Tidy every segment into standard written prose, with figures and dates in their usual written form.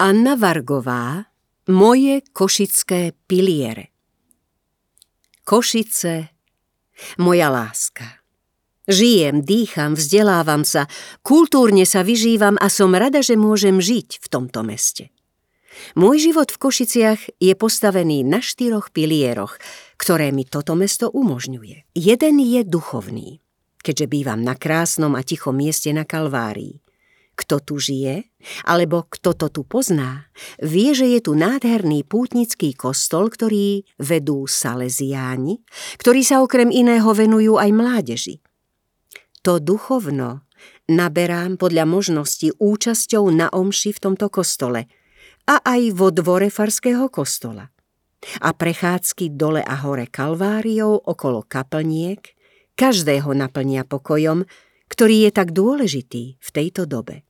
Anna Vargová, Moje košické piliere. Košice, moja láska. Žijem, dýcham, vzdelávam sa, kultúrne sa vyžívam a som rada, že môžem žiť v tomto meste. Môj život v Košiciach je postavený na 4 pilieroch, ktoré mi toto mesto umožňuje. Jeden je duchovný, keďže bývam na krásnom a tichom mieste na Kalvárii. Kto tu žije, alebo kto to tu pozná, vie, že je tu nádherný pútnický kostol, ktorý vedú Salesiáni, ktorí sa okrem iného venujú aj mládeži. To duchovno naberám podľa možnosti účasťou na omši v tomto kostole a aj vo dvore farského kostola. A prechádzky dole a hore Kalváriou okolo kaplniek každého naplnia pokojom, ktorý je tak dôležitý v tejto dobe.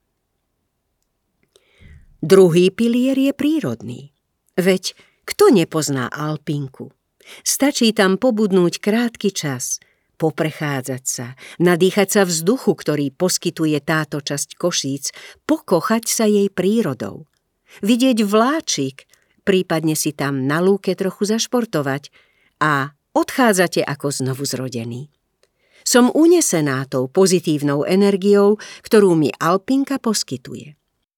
Druhý pilier je prírodný. Veď kto nepozná Alpinku? Stačí tam pobudnúť krátky čas, poprechádzať sa, nadýchať sa vzduchu, ktorý poskytuje táto časť Košíc, pokochať sa jej prírodou. Vidieť vláčik, prípadne si tam na lúke trochu zašportovať a odchádzate ako znovu zrodený. Som unesená tou pozitívnou energiou, ktorú mi Alpinka poskytuje.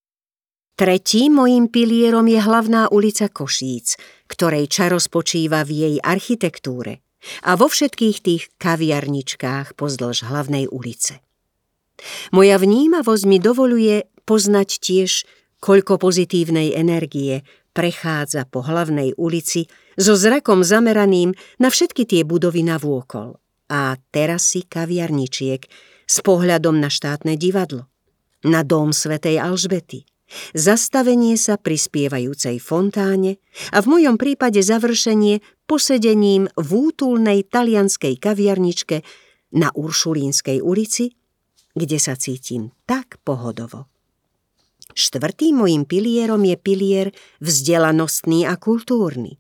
Tretím mojím pilierom je hlavná ulica Košíc, ktorej čaro spočíva v jej architektúre a vo všetkých tých kaviarničkách pozdĺž hlavnej ulice. Moja vnímavosť mi dovoluje poznať tiež, koľko pozitívnej energie prechádza po hlavnej ulici so zrakom zameraným na všetky tie budovy navôkol a terasy kaviarničiek s pohľadom na štátne divadlo, na dom svätej Alžbety, zastavenie sa pri spievajúcej fontáne a v mojom prípade završenie posedením v útulnej talianskej kaviarničke na Uršulínskej ulici, kde sa cítim tak pohodovo. Štvrtým mojím pilierom je pilier vzdelanostný a kultúrny.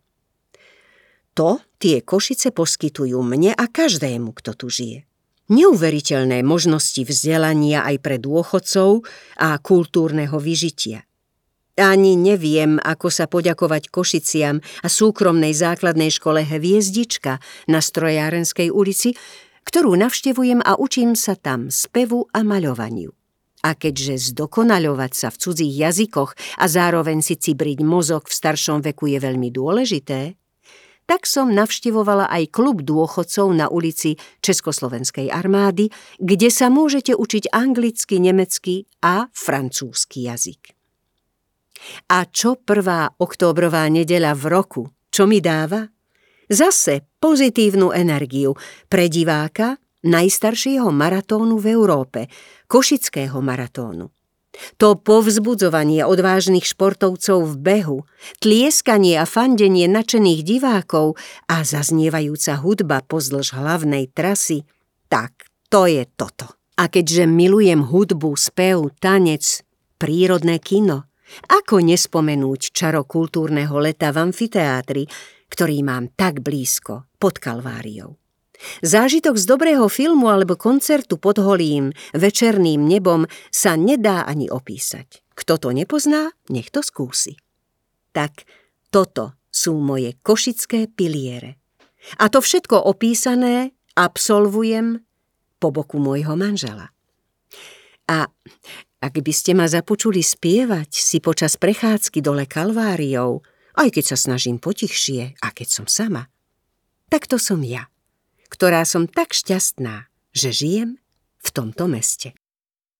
To tie Košice poskytujú mne a každému, kto tu žije. Neuveriteľné možnosti vzdelania aj pre dôchodcov a kultúrneho vyžitia. Ani neviem, ako sa poďakovať Košiciam a súkromnej základnej škole Hviezdička na Strojárenskej ulici, ktorú navštevujem a učím sa tam spevu a maľovaniu. A keďže zdokonaľovať sa v cudzích jazykoch a zároveň si cibriť mozog v staršom veku je veľmi dôležité, tak som navštevovala aj klub dôchodcov na ulici Československej armády, kde sa môžete učiť anglicky, nemecky a francúzsky jazyk. A čo 1. októbrová nedeľa v roku, čo mi dáva? Zase pozitívnu energiu pre diváka najstaršieho maratónu v Európe, Košického maratónu. To povzbudzovanie odvážnych športovcov v behu, tlieskanie a fandenie nadšených divákov a zaznievajúca hudba pozdĺž hlavnej trasy, tak to je toto. A keďže milujem hudbu, spev, tanec, prírodné kino, ako nespomenúť čaro kultúrneho leta v amfiteátri, ktorý mám tak blízko pod Kalváriou. Zážitok z dobrého filmu alebo koncertu pod holým večerným nebom sa nedá ani opísať. Kto to nepozná, nech to skúsi. Tak toto sú moje košické piliere. A to všetko opísané absolvujem po boku môjho manžela. A ak by ste ma započuli spievať si počas prechádzky dole Kalváriou, aj keď sa snažím potichšie a keď som sama, tak to som ja, ktorá som tak šťastná, že žijem v tomto meste.